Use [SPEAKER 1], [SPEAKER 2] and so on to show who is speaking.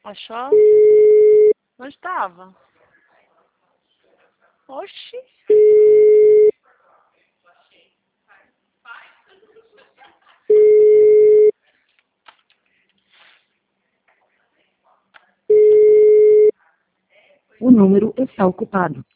[SPEAKER 1] Achou? Onde estava? Oxi.
[SPEAKER 2] O número está ocupado.